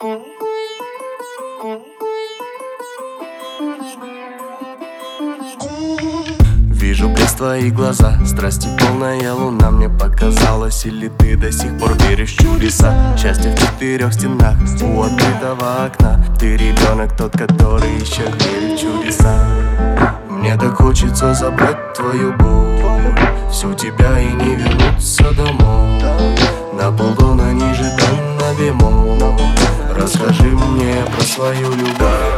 Вижу блеск твои глаза, страсти полная луна. Мне показалось, или ты до сих пор веришь в чудеса? Счастье в четырех стенах, у открытого окна. Ты ребенок тот, который еще верит в чудеса. Мне так хочется забрать твою боль, всю тебя и не вернуться домой. На полтона ниже, там на бемоль. Расскажи мне про свою любовь.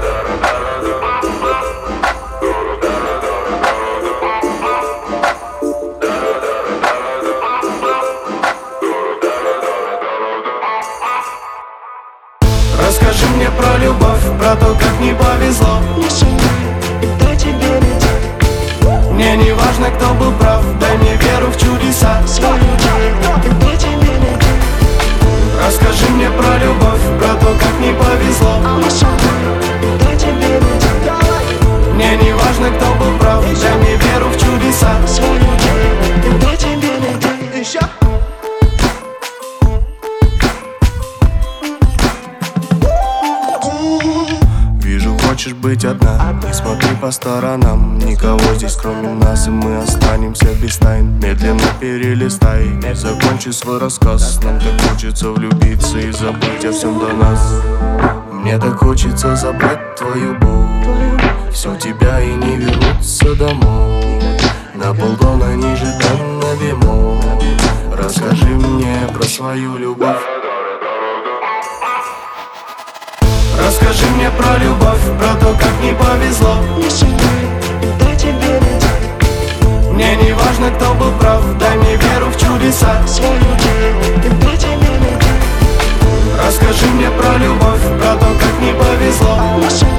Расскажи мне про любовь, про то, как не повезло. Не шагай, куда тебе лететь. Мне не важно, кто был прав, дай мне веру в чудеса. Свой людей, куда тебе лететь. Расскажи мне про любовь, про то, как не повезло. Не шагай, куда тебе лететь. Мне не важно, кто был прав, дай мне веру в чудеса. Свой людей, куда тебе лететь. Еще. Вижу, хочешь быть одна, не смотри по сторонам. Никого здесь кроме нас, и мы останемся без тайн. Медленно перелистай, закончи свой рассказ. Нам так хочется влюбиться и забыть о всем до нас. Мне так хочется забрать твою боль, всю тебя и не вернуться домой. На полтона ниже, там на бемоль. Расскажи мне про свою любовь. Расскажи мне про любовь, про то, как не повезло. Не шагай, куда тебе лететь. Мне не важно, кто был прав, дай мне веру в чудеса. Свой людей, куда тебе лететь. Расскажи мне про любовь, про то, как не повезло. Не шагай.